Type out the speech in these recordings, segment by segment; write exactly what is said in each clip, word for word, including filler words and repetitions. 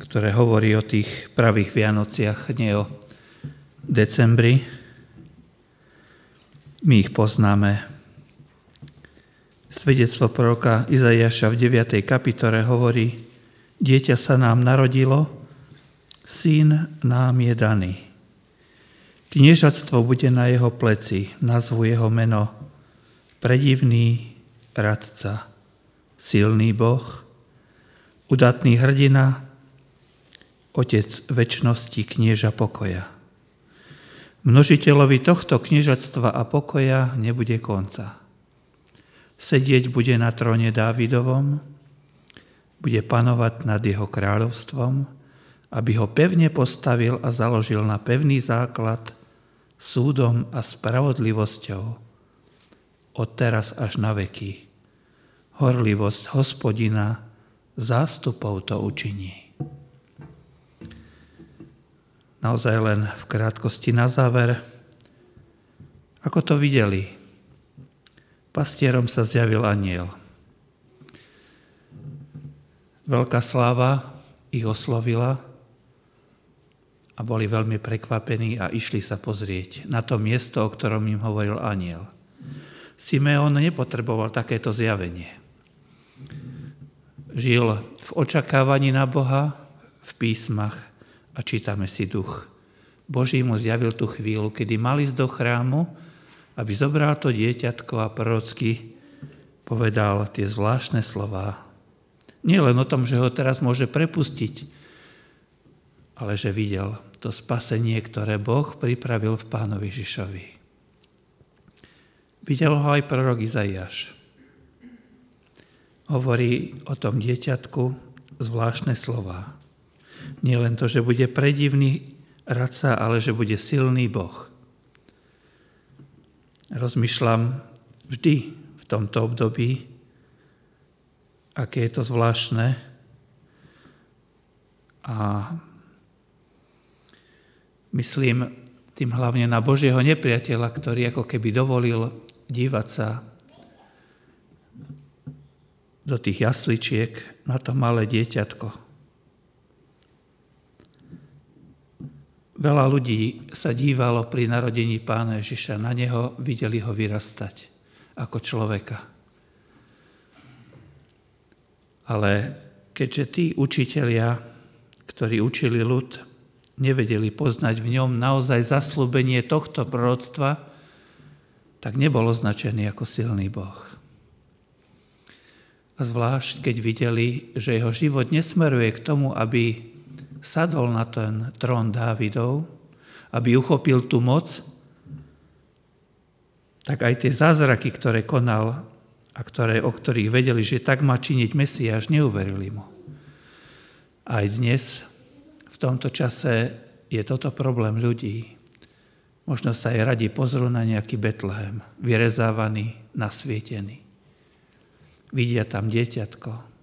ktoré hovorí o tých pravých Vianociach, nie o decembri. My ich poznáme. Svedectvo proroka Izaiáša v deviatej kapitole hovorí: dieťa sa nám narodilo, syn nám je daný. Kniežatstvo bude na jeho pleci, nazvu jeho meno Predivný radca, silný Boh, udatný hrdina, Otec večnosti, knieža pokoja. Množiteľovi tohto kniežatstva a pokoja nebude konca. Sedieť bude na tróne Dávidovom, bude panovať nad jeho kráľovstvom, aby ho pevne postavil a založil na pevný základ súdom a spravodlivosťou od teraz až na veky. Horlivosť Hospodina zástupov to učiní. Naozaj len v krátkosti na záver, ako to videli. Pastierom sa zjavil anjel. Veľká sláva ich oslovila a boli veľmi prekvapení a išli sa pozrieť na to miesto, o ktorom im hovoril anjel. Simeon nepotreboval takéto zjavenie. Žil v očakávaní na Boha, v písmach a čítame si duch Boží mu zjavil tú chvíľu, kedy mal ísť do chrámu, aby zobral to dieťatko a prorocky povedal tie zvláštne slová. Nie len o tom, že ho teraz môže prepustiť, ale že videl to spasenie, ktoré Boh pripravil v Pánovi Ježišovi. Videl ho aj prorok Izaiáš. Hovorí o tom dieťatku zvláštne slová. Nie len to, že bude predivný radca, ale že bude silný Boh. Rozmýšľam vždy v tomto období, aké je to zvláštne a myslím tým hlavne na Božieho nepriateľa, ktorý ako keby dovolil dívať sa do tých jasličiek na to malé dieťatko. Veľa ľudí sa dívalo pri narodení Pána Ježiša na neho, videli ho vyrastať ako človeka. Ale keďže tí učitelia, ktorí učili ľud, nevedeli poznať v ňom naozaj zasľúbenie tohto proroctva, tak nebol označený ako silný Boh. A zvlášť, keď videli, že jeho život nesmeruje k tomu, aby sadol na ten trón Dávidov, aby uchopil tú moc, tak aj tie zázraky, ktoré konal a ktoré, o ktorých vedeli, že tak má činiť Mesiáš, neuverili mu. Aj dnes, v tomto čase, je toto problém ľudí. Možno sa aj radi pozrú na nejaký Betlehem, vyrezávaný, nasvietený. Vidia tam dieťatko.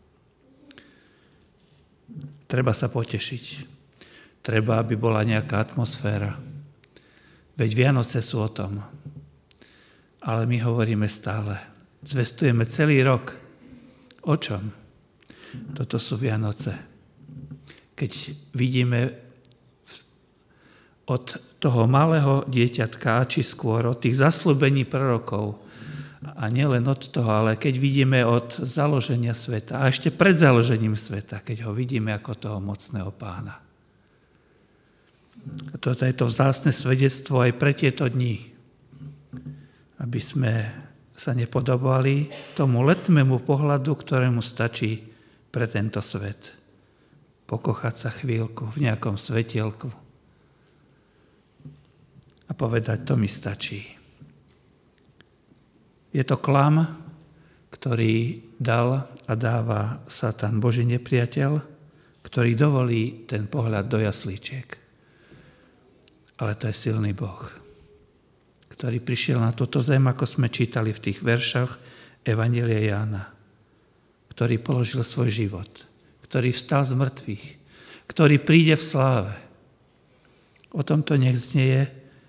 Treba sa potešiť. Treba, aby bola nejaká atmosféra. Veď Vianoce sú o tom. Ale my hovoríme stále. Zvestujeme celý rok. O čom? Toto sú Vianoce. Keď vidíme od toho malého dieťatka, či skôr od tých zasľúbení prorokov, a nielen od toho, ale keď vidíme od založenia sveta a ešte pred založením sveta, keď ho vidíme ako toho mocného Pána. A toto je to vzácne svedectvo aj pre tieto dni, aby sme sa nepodobali tomu letmému pohľadu, ktorému stačí pre tento svet. Pokochať sa chvíľku v nejakom svetielku a povedať, to mi stačí. Je to klam, ktorý dal a dáva Satan, Boží nepriateľ, ktorý dovolí ten pohľad do jaslíčiek. Ale to je silný Boh, ktorý prišiel na túto zem, ako sme čítali v tých veršoch Evanjelia Jána, ktorý položil svoj život, ktorý vstal z mŕtvych, ktorý príde v sláve. O tomto nech znieje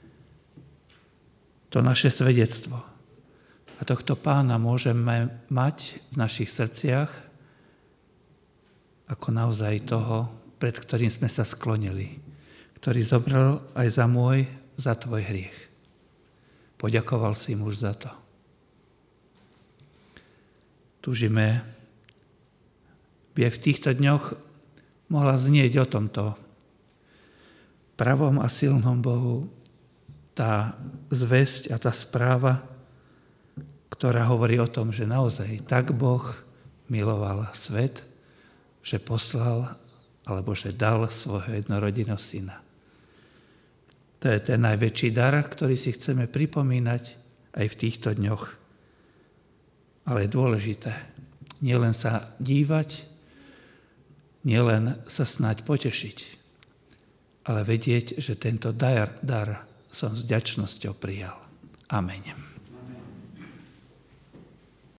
to naše svedectvo. A tohto Pána môžeme mať v našich srdciach ako naozaj toho, pred ktorým sme sa sklonili, ktorý zobral aj za môj, za tvoj hriech. Poďakoval si mu už za to. Túžime, by aj v týchto dňoch mohla znieť o tomto pravom a silnom Bohu tá zvesť a tá správa, ktorá hovorí o tom, že naozaj tak Boh miloval svet, že poslal alebo že dal svojho jednorodinného syna. To je ten najväčší dar, ktorý si chceme pripomínať aj v týchto dňoch. Ale je dôležité nielen sa dívať, nielen sa snáď potešiť, ale vedieť, že tento dar, dar som s vďačnosťou prijal. Amen.